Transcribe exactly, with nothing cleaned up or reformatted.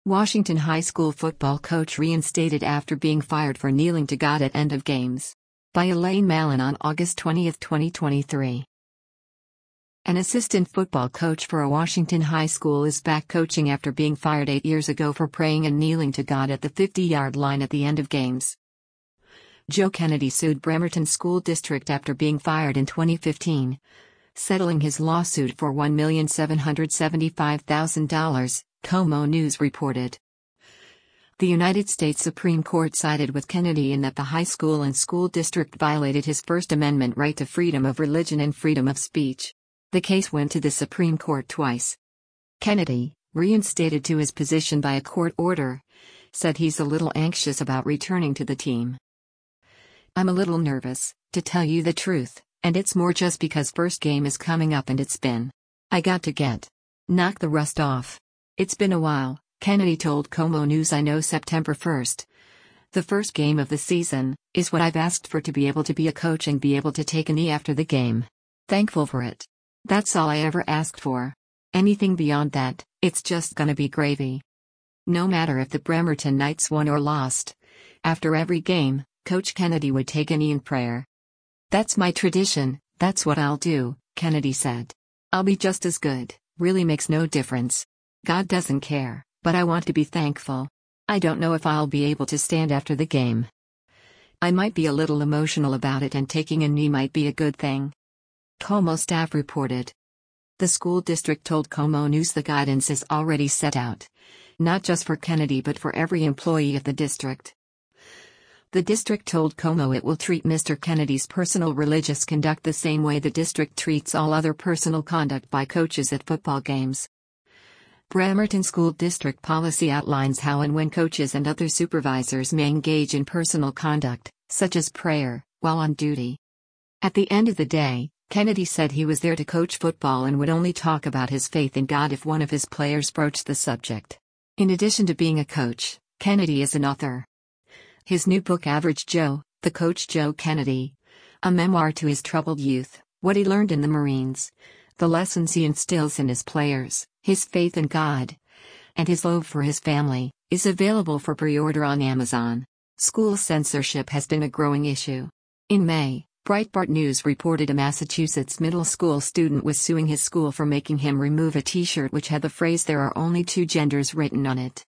Washington High School football coach reinstated after being fired for kneeling to God at end of games. By Elaine Mallon on August twentieth, twenty twenty-three. An assistant football coach for a Washington high school is back coaching after being fired eight years ago for praying and kneeling to God at the fifty-yard line at the end of games. Joe Kennedy sued Bremerton School District after being fired in twenty fifteen, settling his lawsuit for one million seven hundred seventy-five thousand dollars, KOMO News reported. The United States Supreme Court sided with Kennedy in that the high school and school district violated his First Amendment right to freedom of religion and freedom of speech. The case went to the Supreme Court twice. Kennedy, reinstated to his position by a court order, said he's a little anxious about returning to the team. "I'm a little nervous, to tell you the truth, and it's more just because first game is coming up and it's been. I got to get. Knock the rust off. It's been a while," Kennedy told KOMO News. "I know September first, the first game of the season, is what I've asked for, to be able to be a coach and be able to take a knee after the game. Thankful for it. That's all I ever asked for. Anything beyond that, it's just gonna be gravy." No matter if the Bremerton Knights won or lost, after every game, Coach Kennedy would take a knee in prayer. "That's my tradition, that's what I'll do," Kennedy said. "I'll be just as good, really makes no difference. God doesn't care, but I want to be thankful. I don't know if I'll be able to stand after the game. I might be a little emotional about it, and taking a knee might be a good thing," KOMO staff reported. The school district told KOMO News the guidance is already set out, not just for Kennedy but for every employee of the district. The district told KOMO it will treat Mister Kennedy's personal religious conduct the same way the district treats all other personal conduct by coaches at football games. Bremerton School District policy outlines how and when coaches and other supervisors may engage in personal conduct, such as prayer, while on duty. At the end of the day, Kennedy said he was there to coach football and would only talk about his faith in God if one of his players broached the subject. In addition to being a coach, Kennedy is an author. His new book, Average Joe, The Coach Joe Kennedy, a memoir to his troubled youth, what he learned in the Marines, the lessons he instills in his players, his faith in God, and his love for his family, is available for pre-order on Amazon. School censorship has been a growing issue. In May, Breitbart News reported a Massachusetts middle school student was suing his school for making him remove a t-shirt which had the phrase "There are only two genders" written on it.